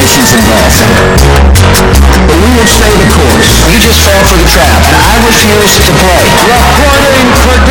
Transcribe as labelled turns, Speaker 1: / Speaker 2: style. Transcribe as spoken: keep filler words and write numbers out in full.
Speaker 1: stipulations involved. But we will stay the course. You just fall for the trap, and I refuse to play. Reporting for